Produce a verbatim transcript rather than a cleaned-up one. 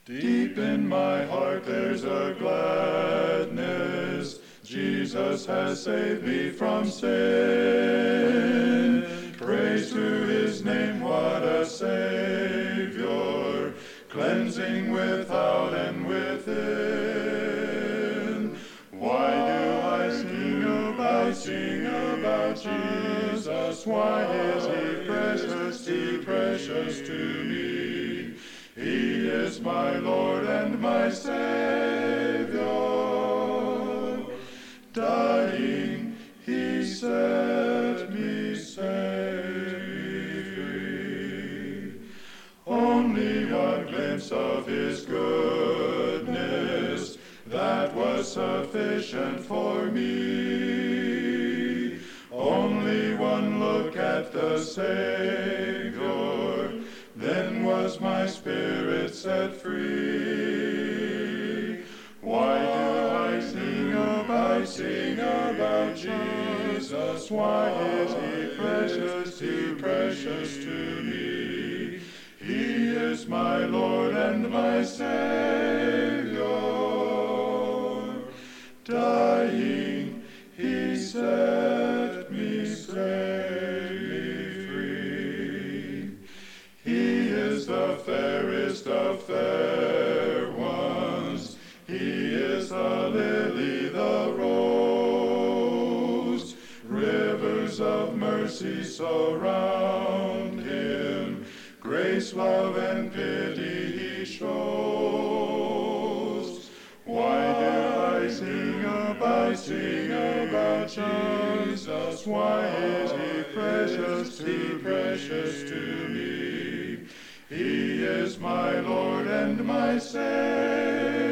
Deep in my heart there's a gladness. Jesus has saved me from sin. Praise to his name, what a Savior, cleansing without and within. Why do I sing about, sing about Jesus? Why is he precious, he precious to me? He is my Lord and my Savior. Dying, he set me, set me free. Only one glimpse of his goodness, that was sufficient for me. Only one look at the Savior, then was my spirit set free. Why do I sing about, sing about Jesus? Why is he precious, he precious to me? He is my Lord and my Savior. Dying, he set me, set me free. He is the fairest of fair ones. He is the lily, the rose. Rivers of mercy surround him. Grace, love, and pity he shows. Why do I sing about, sing about Jesus? Why is he precious, he precious to me? He is my Lord and my Savior.